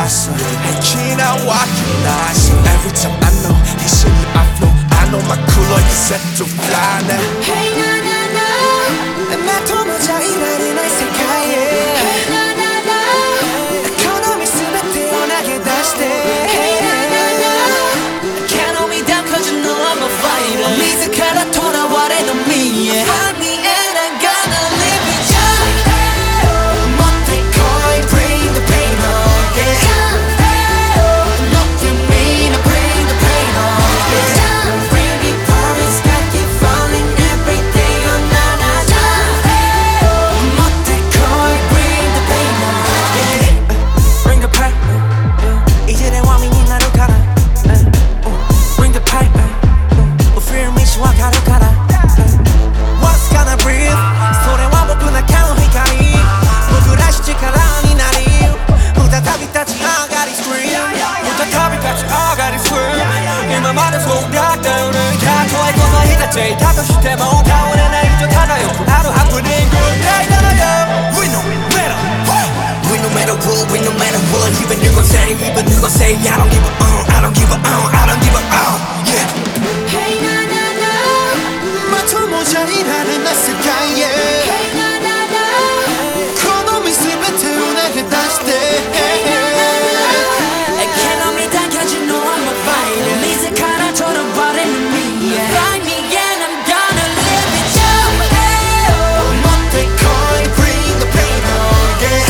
나서 지나왔긴 나서 Every time I know he's in the afro I know my cooler is set to fly now Hey na na na 나 도무자 일하는 날 세계에 Hey na na na 에코노미 수백 태어나게 다시 돼 Hey na na na Can't hold me down cause you know I'm a fighter自ら囚われの身へFind me and I'm gonna live with you 못해 거의 bring the pain on yeah Nothing mean I bring the pain on yeah Bring me promise I keep falling every day oh na na na 못해 거의 bring the pain on yeah Bring the pain 이제 내 와민이 나를 가라 Bring the pain Fear me 시와 가를 가라 What's gonna breathe それは僕の顔の光僕らし力になり再び立ち上がり Scream 再び立ち上がり Scream 今までそうだったよねたとえこの日がついたとしても倒れないと漂くあるハプニングだよ We no matter We no matter what We no matter what Even you gon' say Even you gon' say I don't give a I don't give a I don't give a Yeah Hey na na na 마토모자리라는 나 세계에 Hey na na na 에코노미 수배태로 내게 다시 돼 Hey na na na 에코노미 당겨진 know I'm a fighter 미세카라 돌아버리는 me Find me and I'm gonna live with you 못해 거의 bring the pain on yeah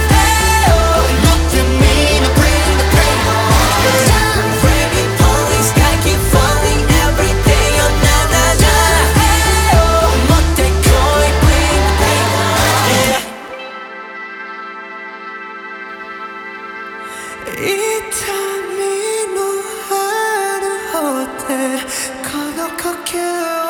Nothing mean I bring the pain on yeah Bring me police I keep falling every day oh na na na 못해 거의 bring the pain on yeah痛みのある方でこの呼吸